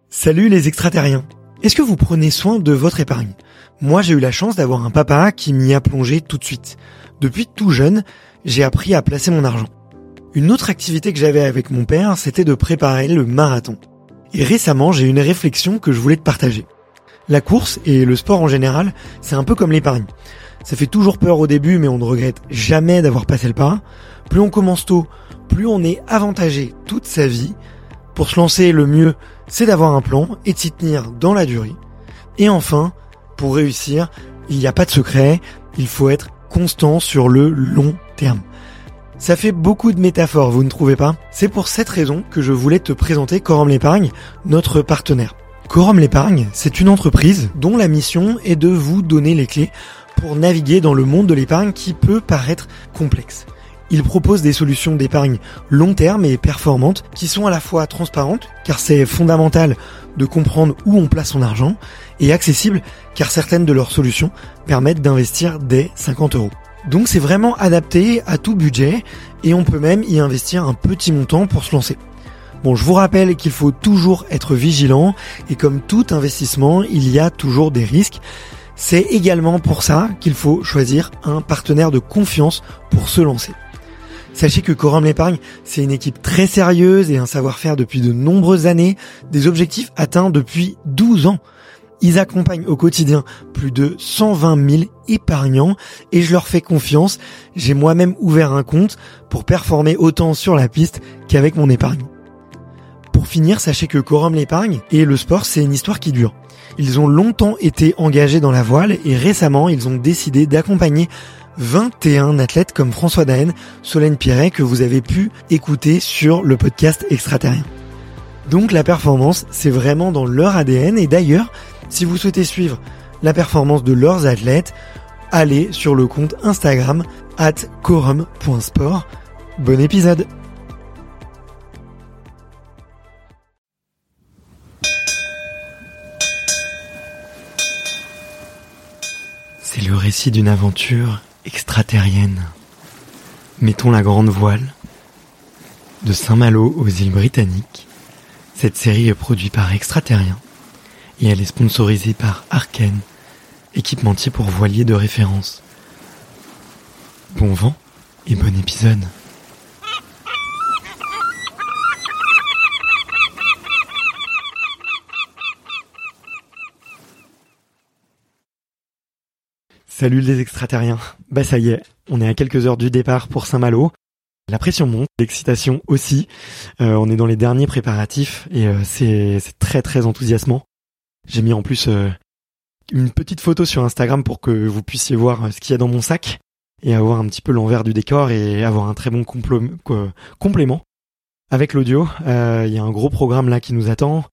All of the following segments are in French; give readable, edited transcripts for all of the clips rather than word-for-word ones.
Salut les extraterriens. Est-ce que vous prenez soin de votre épargne ? Moi, j'ai eu la chance d'avoir un papa qui m'y a plongé tout de suite. Depuis tout jeune, j'ai appris à placer mon argent. Une autre activité que j'avais avec mon père, c'était de préparer le marathon. Et récemment, j'ai eu une réflexion que je voulais te partager. La course et le sport en général, c'est un peu comme l'épargne. Ça fait toujours peur au début, mais on ne regrette jamais d'avoir passé le pas. Plus on commence tôt, plus on est avantagé toute sa vie. Pour se lancer, le mieux, c'est d'avoir un plan et de s'y tenir dans la durée. Et enfin, pour réussir, il n'y a pas de secret, il faut être constant sur le long terme. Ça fait beaucoup de métaphores, vous ne trouvez pas ? C'est pour cette raison que je voulais te présenter Quorum l'Épargne, notre partenaire. Quorum l'Épargne, c'est une entreprise dont la mission est de vous donner les clés pour naviguer dans le monde de l'épargne qui peut paraître complexe. Il propose des solutions d'épargne long terme et performantes qui sont à la fois transparentes, car c'est fondamental de comprendre où on place son argent, et accessibles, car certaines de leurs solutions permettent d'investir dès 50 €. Donc c'est vraiment adapté à tout budget, et on peut même y investir un petit montant pour se lancer. Bon, je vous rappelle qu'il faut toujours être vigilant, et comme tout investissement, il y a toujours des risques. C'est également pour ça qu'il faut choisir un partenaire de confiance pour se lancer. Sachez que Quorum l'Épargne, c'est une équipe très sérieuse et un savoir-faire depuis de nombreuses années, des objectifs atteints depuis 12 ans. Ils accompagnent au quotidien plus de 120 000 épargnants et je leur fais confiance. J'ai moi-même ouvert un compte pour performer autant sur la piste qu'avec mon épargne. Pour finir, sachez que Quorum l'Épargne et le sport, c'est une histoire qui dure. Ils ont longtemps été engagés dans la voile et récemment, ils ont décidé d'accompagner 21 athlètes comme François Daen, Solène Pierret que vous avez pu écouter sur le podcast Extraterrien. Donc la performance, c'est vraiment dans leur ADN et d'ailleurs, si vous souhaitez suivre la performance de leurs athlètes, allez sur le compte Instagram @quorum.sport. Bon épisode. C'est le récit d'une aventure extraterrienne. Mettons la grande voile. De Saint-Malo aux îles Britanniques, cette série est produite par Extraterrien et elle est sponsorisée par Arken, équipementier pour voiliers de référence. Bon vent et bon épisode. Salut les extraterriens. Bah ça y est, on est à quelques heures du départ pour Saint-Malo. La pression monte, l'excitation aussi. On est dans les derniers préparatifs et c'est très très enthousiasmant. J'ai mis en plus une petite photo sur Instagram pour que vous puissiez voir ce qu'il y a dans mon sac et avoir un petit peu l'envers du décor et avoir un très bon complément. Avec l'audio, il y a un gros programme là qui nous attend.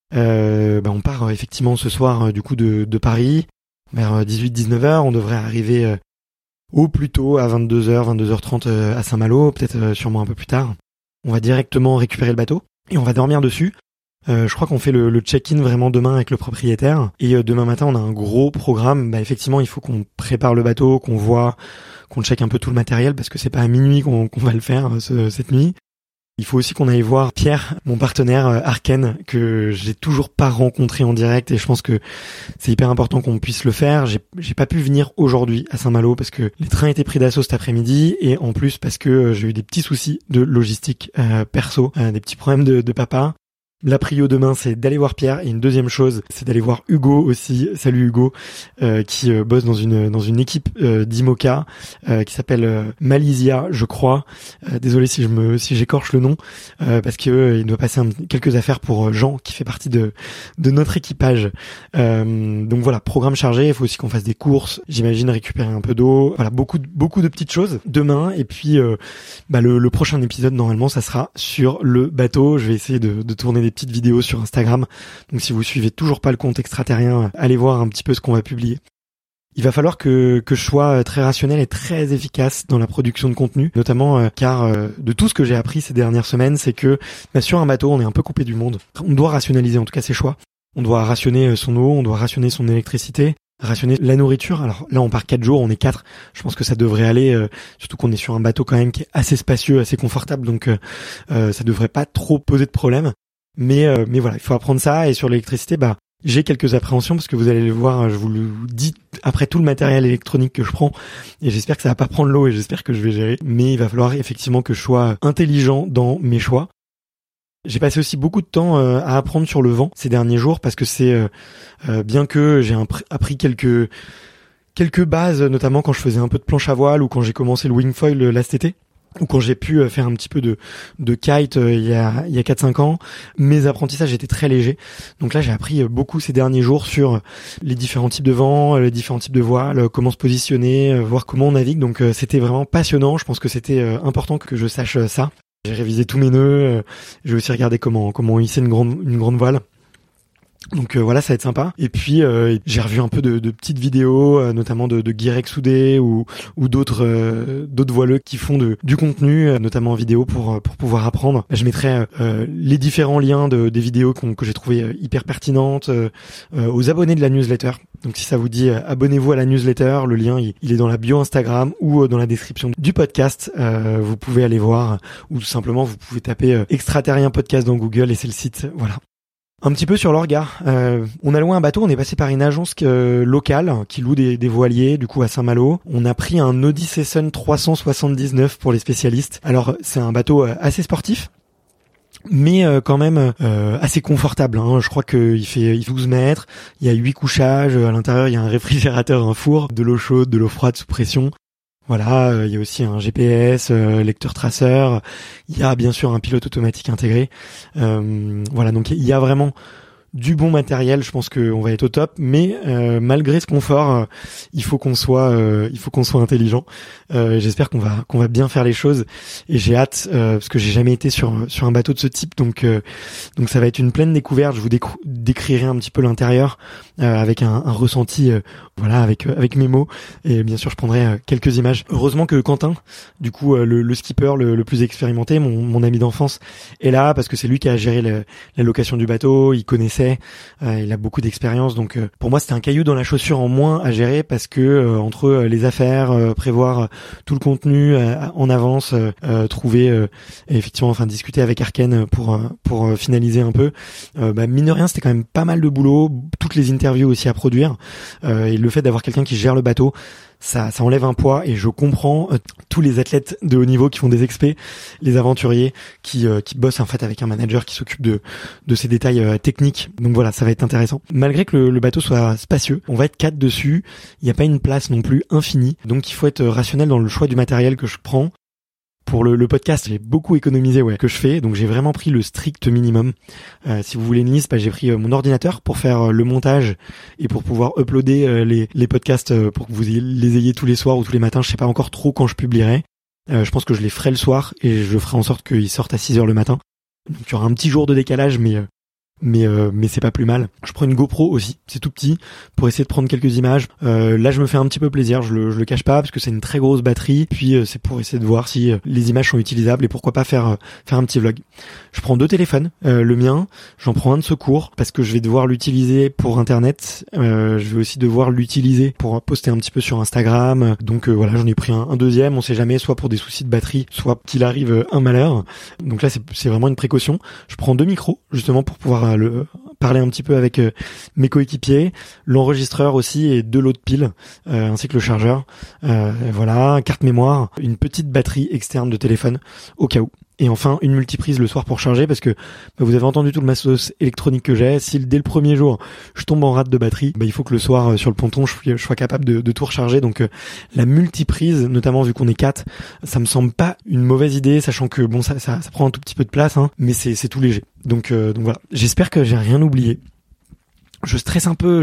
On part effectivement ce soir du coup de Paris. Vers 18-19h, on devrait arriver au plus tôt à 22h, 22h30 à Saint-Malo, peut-être sûrement un peu plus tard. On va directement récupérer le bateau et on va dormir dessus. Je crois qu'on fait le check-in vraiment demain avec le propriétaire. Et demain matin, on a un gros programme. Effectivement, il faut qu'on prépare le bateau, qu'on check un peu tout le matériel parce que c'est pas à minuit qu'on va le faire cette nuit. Il faut aussi qu'on aille voir Pierre, mon partenaire Arken, que j'ai toujours pas rencontré en direct et je pense que c'est hyper important qu'on puisse le faire. J'ai pas pu venir aujourd'hui à Saint-Malo parce que les trains étaient pris d'assaut cet après-midi et en plus parce que j'ai eu des petits soucis de logistique perso, des petits problèmes de papa. La prio demain, c'est d'aller voir Pierre et une deuxième chose, c'est d'aller voir Hugo aussi. Salut Hugo, qui bosse dans une équipe d'IMOCA qui s'appelle Malaysia, je crois. Désolé si j'écorche le nom, parce que il doit passer quelques affaires pour Jean qui fait partie de notre équipage. Donc voilà, programme chargé. Il faut aussi qu'on fasse des courses. J'imagine récupérer un peu d'eau. Voilà, beaucoup de petites choses demain. Et puis le prochain épisode normalement, ça sera sur le bateau. Je vais essayer de tourner des petites vidéos sur Instagram. Donc si vous suivez toujours pas le compte Extraterrien, allez voir un petit peu ce qu'on va publier. Il va falloir que je sois très rationnel et très efficace dans la production de contenu, notamment car de tout ce que j'ai appris ces dernières semaines, c'est que sur un bateau, on est un peu coupé du monde. On doit rationaliser en tout cas ses choix. On doit rationner son eau, on doit rationner son électricité, rationner la nourriture. Alors là, on part 4 jours, on est 4. Je pense que ça devrait aller, surtout qu'on est sur un bateau quand même qui est assez spacieux, assez confortable, donc ça devrait pas trop poser de problème. Mais voilà, il faut apprendre ça. Et sur l'électricité, j'ai quelques appréhensions parce que vous allez le voir, je vous le dis après tout le matériel électronique que je prends, et j'espère que ça va pas prendre l'eau et j'espère que je vais gérer. Mais il va falloir effectivement que je sois intelligent dans mes choix. J'ai passé aussi beaucoup de temps à apprendre sur le vent ces derniers jours parce que c'est bien que j'ai appris quelques bases, notamment quand je faisais un peu de planche à voile ou quand j'ai commencé le wingfoil là cet été, ou quand j'ai pu faire un petit peu de kite il y a 4-5 ans. Mes apprentissages étaient très légers. Donc là, j'ai appris beaucoup ces derniers jours sur les différents types de vent, les différents types de voiles, comment se positionner, voir comment on navigue. Donc c'était vraiment passionnant. Je pense que c'était important que je sache ça. J'ai révisé tous mes nœuds, j'ai aussi regardé comment hisser une grande voile. Donc voilà, ça va être sympa. Et puis j'ai revu un peu de petites vidéos, notamment de Guirec Soudé ou d'autres voileux qui font du contenu, notamment en vidéo pour pouvoir apprendre. Je mettrai les différents liens des vidéos que j'ai trouvé hyper pertinentes aux abonnés de la newsletter. Donc si ça vous dit, abonnez-vous à la newsletter, le lien il est dans la bio Instagram ou dans la description du podcast. Vous pouvez aller voir, ou tout simplement vous pouvez taper Extraterrien Podcast dans Google et c'est le site. Voilà. Un petit peu sur l'orga. On a loué un bateau, on est passé par une agence locale qui loue des voiliers, du coup à Saint-Malo. On a pris un Odyssey Sun 379 pour les spécialistes. Alors c'est un bateau assez sportif, mais quand même assez confortable, hein. Je crois qu'il fait 12 mètres, il y a 8 couchages, à l'intérieur il y a un réfrigérateur, un four, de l'eau chaude, de l'eau froide sous pression. Voilà, il y a aussi un GPS, lecteur traceur, il y a bien sûr un pilote automatique intégré. Voilà, donc il y a vraiment du bon matériel, je pense qu'on va être au top, mais malgré ce confort, il faut qu'on soit intelligent. J'espère qu'on va bien faire les choses et j'ai hâte parce que j'ai jamais été sur un bateau de ce type, donc ça va être une pleine découverte. Je vous décrirai un petit peu l'intérieur avec un ressenti, voilà, avec mes mots, et bien sûr je prendrai quelques images. Heureusement que Quentin, du coup le skipper le plus expérimenté, mon ami d'enfance, est là parce que c'est lui qui a géré la location du bateau, il connaissait. Il a beaucoup d'expérience, donc pour moi c'était un caillou dans la chaussure en moins à gérer parce que entre les affaires, prévoir tout le contenu en avance, trouver effectivement, enfin discuter avec Arken pour finaliser un peu. Mine de rien, c'était quand même pas mal de boulot, toutes les interviews aussi à produire, et le fait d'avoir quelqu'un qui gère le bateau, ça enlève un poids, et je comprends tous les athlètes de haut niveau qui font des expés, les aventuriers qui bossent en fait avec un manager qui s'occupe de ces détails techniques. Donc voilà, ça va être intéressant. Malgré que le bateau soit spacieux, on va être 4 dessus, il n'y a pas une place non plus infinie, donc il faut être rationnel dans le choix du matériel que je prends. Pour le podcast, j'ai beaucoup économisé que je fais, donc j'ai vraiment pris le strict minimum. Si vous voulez une liste, j'ai pris mon ordinateur pour faire le montage et pour pouvoir uploader les podcasts pour que vous les ayez tous les soirs ou tous les matins. Je sais pas encore trop quand je publierai. Je pense que je les ferai le soir et je ferai en sorte qu'ils sortent à 6h le matin. Donc il y aura un petit jour de décalage, mais c'est pas plus mal. Je prends une GoPro aussi, c'est tout petit, pour essayer de prendre quelques images. Là je me fais un petit peu plaisir, je le cache pas, parce que c'est une très grosse batterie, puis c'est pour essayer de voir si les images sont utilisables et pourquoi pas faire un petit vlog. Je prends 2 téléphones, le mien, j'en prends un de secours parce que je vais devoir l'utiliser pour internet, je vais aussi devoir l'utiliser pour poster un petit peu sur Instagram, donc voilà, j'en ai pris un deuxième, on sait jamais, soit pour des soucis de batterie, soit qu'il arrive un malheur. Donc là c'est vraiment une précaution. Je prends 2 micros justement pour pouvoir parler un petit peu avec mes coéquipiers, l'enregistreur aussi et 2 lots de piles, ainsi que le chargeur. Voilà, carte mémoire, une petite batterie externe de téléphone au cas où. Et enfin, une multiprise le soir pour charger, parce que vous avez entendu tout le matos électronique que j'ai. Si dès le premier jour, je tombe en rate de batterie, il faut que le soir, sur le ponton, je sois capable de tout recharger. Donc la multiprise, notamment vu qu'on est 4, ça me semble pas une mauvaise idée, sachant que bon, ça prend un tout petit peu de place, hein, mais c'est tout léger. Donc voilà. J'espère que j'ai rien oublié. Je stresse un peu,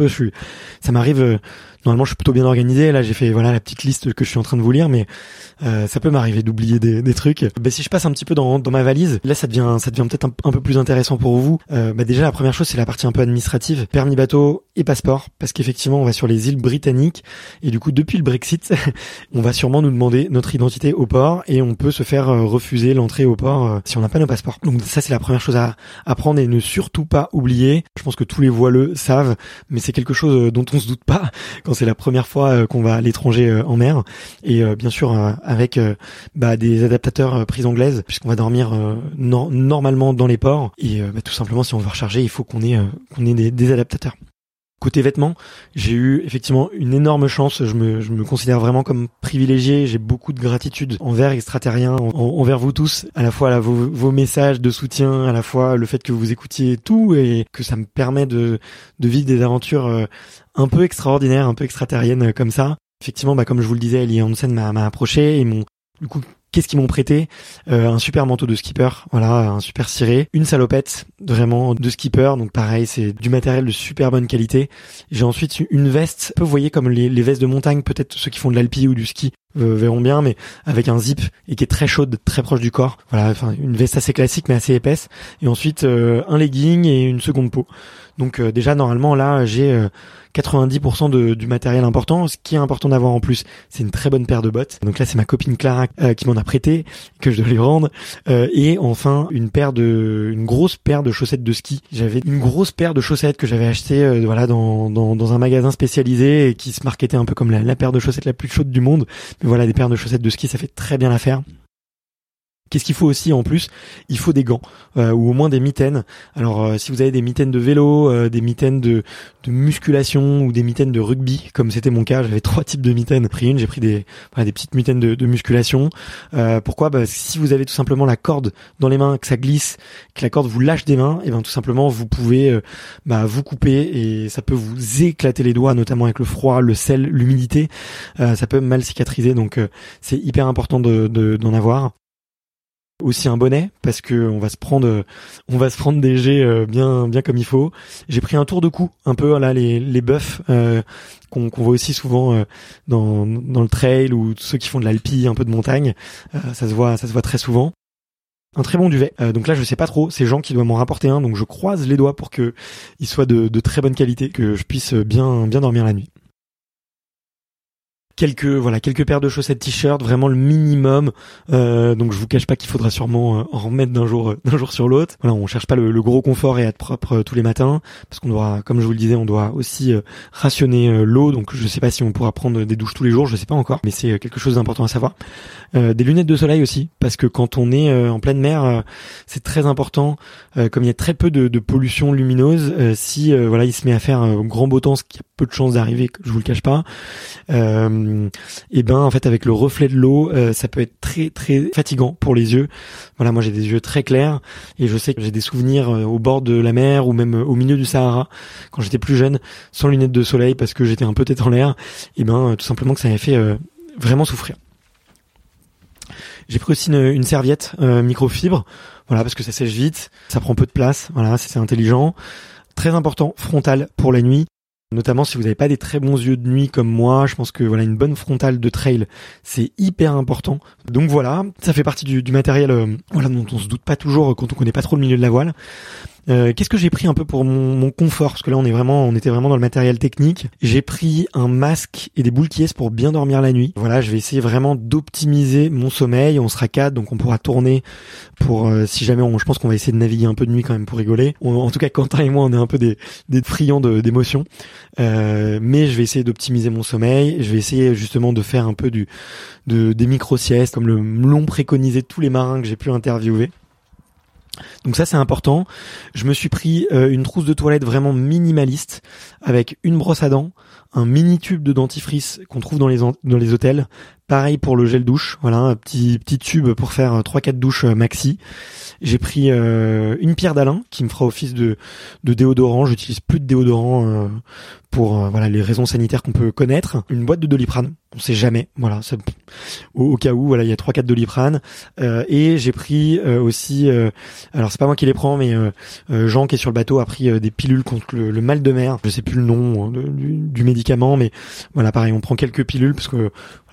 ça m'arrive, normalement je suis plutôt bien organisé, là j'ai fait la petite liste que je suis en train de vous lire, mais ça peut m'arriver d'oublier des trucs. Si je passe un petit peu dans ma valise, là ça devient peut-être un peu plus intéressant pour vous. Déjà la première chose, c'est la partie un peu administrative, permis bateau et passeport, parce qu'effectivement on va sur les îles britanniques, et du coup depuis le Brexit, on va sûrement nous demander notre identité au port, et on peut se faire refuser l'entrée au port si on n'a pas nos passeports. Donc ça c'est la première chose à prendre, et ne surtout pas oublier. Je pense que tous les voileux savent, mais c'est quelque chose dont on se doute pas quand c'est la première fois qu'on va à l'étranger en mer, et bien sûr avec des adaptateurs prise anglaise, puisqu'on va dormir normalement dans les ports, et tout simplement si on veut recharger, il faut qu'on ait des adaptateurs. Côté vêtements, j'ai eu effectivement une énorme chance. Je me considère vraiment comme privilégié. J'ai beaucoup de gratitude envers Extraterrien, envers vous tous. À la fois vos messages de soutien, à la fois le fait que vous écoutiez tout et que ça me permet de vivre des aventures un peu extraordinaires, un peu extraterriennes comme ça. Effectivement, comme je vous le disais, Eli Hansen m'a approché et du coup, qu'est-ce qu'ils m'ont prêté? Un super manteau de skipper, voilà, un super ciré, une salopette vraiment de skipper, donc pareil, c'est du matériel de super bonne qualité. J'ai ensuite une veste, un peu, vous voyez, comme les vestes de montagne, peut-être ceux qui font de l'alpi ou du ski verront bien, mais avec un zip et qui est très chaude, très proche du corps. Voilà, enfin une veste assez classique mais assez épaisse. Et ensuite un legging et une seconde peau. Donc déjà normalement là j'ai 90% du matériel important. Ce qui est important d'avoir en plus, c'est une très bonne paire de bottes. Donc là c'est ma copine Clara qui m'en a prêté, que je dois lui rendre. Et enfin une grosse paire de chaussettes de ski. J'avais une grosse paire de chaussettes que j'avais achetées dans un magasin spécialisé et qui se marketait un peu comme la paire de chaussettes la plus chaude du monde. Mais voilà, des paires de chaussettes de ski, ça fait très bien l'affaire. Qu'est-ce qu'il faut aussi en plus? Il faut des gants ou au moins des mitaines. Alors si vous avez des mitaines de vélo, des mitaines de musculation ou des mitaines de rugby, comme c'était mon cas, j'avais 3 types de mitaines. J'ai pris des petites mitaines de musculation. Pourquoi? Si vous avez tout simplement la corde dans les mains, que ça glisse, que la corde vous lâche des mains, et tout simplement vous pouvez vous couper et ça peut vous éclater les doigts, notamment avec le froid, le sel, l'humidité. Ça peut mal cicatriser, donc c'est hyper important d'en avoir. Aussi un bonnet, parce que on va se prendre des jets bien comme il faut. J'ai pris un tour de cou, un peu là les buffs qu'on voit aussi souvent dans le trail, ou ceux qui font de l'alpi, un peu de montagne. Ça se voit très souvent. Un très bon duvet. Donc là je sais pas trop, c'est Jean qui doit m'en rapporter un, donc je croise les doigts pour que il soit de très bonne qualité, que je puisse bien dormir la nuit. Quelques paires de chaussettes t-shirt, vraiment le minimum. Donc je vous cache pas qu'il faudra sûrement en remettre d'un jour sur l'autre. Voilà, on cherche pas le gros confort et être propre tous les matins, parce qu'on doit, comme je vous le disais, on doit aussi rationner l'eau. Donc je sais pas si on pourra prendre des douches tous les jours, je sais pas encore, mais c'est quelque chose d'important à savoir. Des lunettes de soleil aussi, parce que quand on est en pleine mer, c'est très important. Comme il y a très peu de pollution lumineuse, si il se met à faire un grand beau temps, ce qui a peu de chances d'arriver, je vous le cache pas. En fait avec le reflet de l'eau, ça peut être très très fatigant pour les yeux. Voilà, moi j'ai des yeux très clairs et je sais que j'ai des souvenirs au bord de la mer ou même au milieu du Sahara quand j'étais plus jeune, sans lunettes de soleil parce que j'étais un peu tête en l'air. Tout simplement que ça m'avait fait vraiment souffrir. J'ai pris aussi une serviette microfibre, voilà, parce que ça sèche vite, ça prend peu de place, voilà, c'est intelligent. Très important, frontale pour la nuit. Notamment si vous n'avez pas des très bons yeux de nuit comme moi, je pense que une bonne frontale de trail, c'est hyper important. Donc voilà, ça fait partie du matériel dont on se doute pas toujours quand on connaît pas trop le milieu de la voile. Qu'est-ce que j'ai pris un peu pour mon confort, parce que là on était vraiment dans le matériel technique. J'ai pris un masque et des boules qui pour bien dormir la nuit. Voilà, je vais essayer vraiment d'optimiser mon sommeil. On sera 4, donc on pourra tourner pour si jamais je pense qu'on va essayer de naviguer un peu de nuit quand même pour rigoler. En tout cas, Quentin et moi, on est un peu des friands d'émotions. Mais je vais essayer d'optimiser mon sommeil. Je vais essayer justement de faire un peu des micro-siestes, comme l'ont préconisé tous les marins que j'ai pu interviewer. Donc ça c'est important. Je me suis pris une trousse de toilette vraiment minimaliste avec une brosse à dents, un mini tube de dentifrice qu'on trouve dans les hôtels. Pareil pour le gel douche, voilà, un petit tube pour faire 3-4 douches maxi. J'ai pris une pierre d'Alain qui me fera office de déodorant. J'utilise plus de déodorant pour les raisons sanitaires qu'on peut connaître. Une boîte de Doliprane, on sait jamais, voilà, ça, au cas où, voilà, il y a 3-4 Doliprane. Et j'ai pris aussi, alors c'est pas moi qui les prends, mais Jean qui est sur le bateau a pris des pilules contre le mal de mer. Je sais plus le nom du médicament, mais voilà, pareil, on prend quelques pilules parce que je suis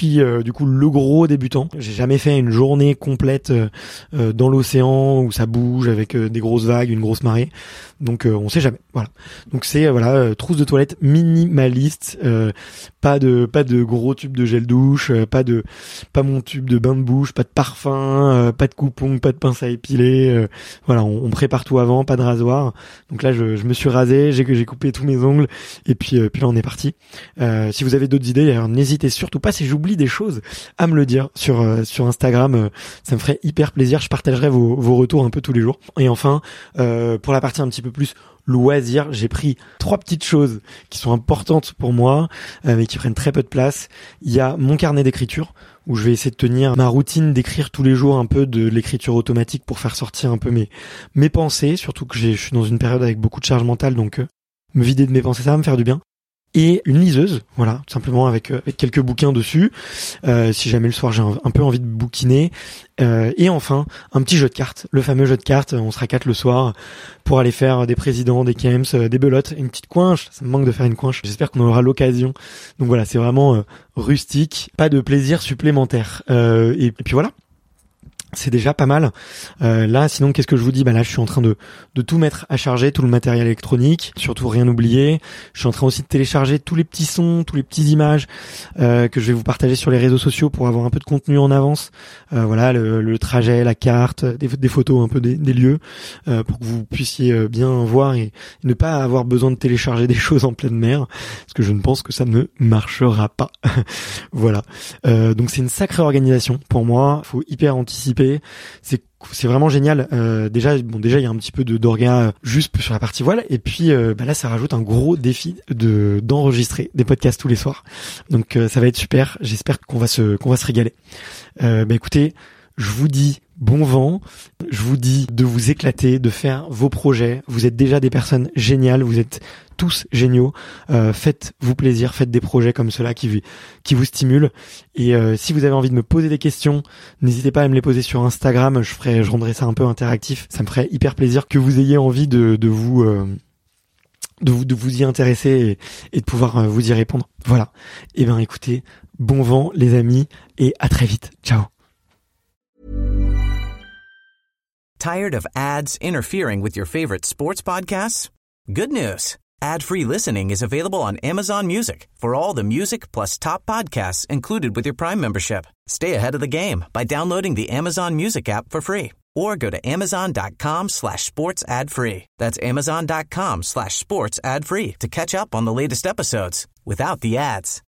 suis du coup le gros débutant. J'ai jamais fait une journée complète dans l'océan où ça bouge avec des grosses vagues, une grosse marée. Donc on sait jamais. Voilà. Donc c'est trousse de toilette minimaliste, pas de gros tubes de gel douche, pas mon tube de bain de bouche, pas de parfum, pas de coupon, pas de pince à épiler. On prépare tout avant, pas de rasoir. Donc là je me suis rasé, j'ai coupé tous mes ongles et puis là on est parti. Si vous avez d'autres idées, alors n'hésitez surtout pas, si j'oublie des choses, à me le dire sur Instagram. Ça me ferait hyper plaisir. Je partagerai vos retours un peu tous les jours. Et enfin, pour la partie un petit peu plus loisir, j'ai pris 3 petites choses qui sont importantes pour moi, mais qui prennent très peu de place. Il y a mon carnet d'écriture, où je vais essayer de tenir ma routine d'écrire tous les jours un peu de l'écriture automatique pour faire sortir un peu mes pensées, surtout que je suis dans une période avec beaucoup de charge mentale, donc me vider de mes pensées, ça va me faire du bien. Et une liseuse, voilà, tout simplement avec quelques bouquins dessus, si jamais le soir j'ai un peu envie de bouquiner. Et enfin, un petit jeu de cartes, le fameux jeu de cartes, on se racate le soir pour aller faire des présidents, des Kems, des belotes, une petite coinche, ça me manque de faire une coinche, j'espère qu'on aura l'occasion. Donc voilà, c'est vraiment rustique, pas de plaisir supplémentaire. Et puis voilà. C'est déjà pas mal. Là, sinon, qu'est-ce que je vous dis ? Là, je suis en train de tout mettre à charger, tout le matériel électronique, surtout rien oublier. Je suis en train aussi de télécharger tous les petits sons, tous les petites images que je vais vous partager sur les réseaux sociaux pour avoir un peu de contenu en avance. Le trajet, la carte, des photos un peu des lieux, pour que vous puissiez bien voir et ne pas avoir besoin de télécharger des choses en pleine mer, parce que je ne pense que ça ne marchera pas. Voilà. Donc c'est une sacrée organisation pour moi. Faut hyper anticiper. C'est vraiment génial. Déjà il y a un petit peu d'orga juste sur la partie voile, et puis là ça rajoute un gros défi d'enregistrer des podcasts tous les soirs. Donc ça va être super. J'espère qu'on va se régaler. Écoutez, je vous dis bon vent, je vous dis de vous éclater, de faire vos projets. Vous êtes déjà des personnes géniales, vous êtes tous géniaux. Faites-vous plaisir, faites des projets comme ceux-là qui vous stimulent. Et si vous avez envie de me poser des questions, n'hésitez pas à me les poser sur Instagram. Je rendrai ça un peu interactif. Ça me ferait hyper plaisir que vous ayez envie de vous y intéresser et de pouvoir vous y répondre. Voilà. Et écoutez, bon vent les amis, et à très vite. Ciao. Tired of ads interfering with your favorite sports podcasts? Good news. Ad-free listening is available on Amazon Music for all the music plus top podcasts included with your Prime membership. Stay ahead of the game by downloading the Amazon Music app for free or go to amazon.com/sports ad free. That's amazon.com/sports ad free to catch up on the latest episodes without the ads.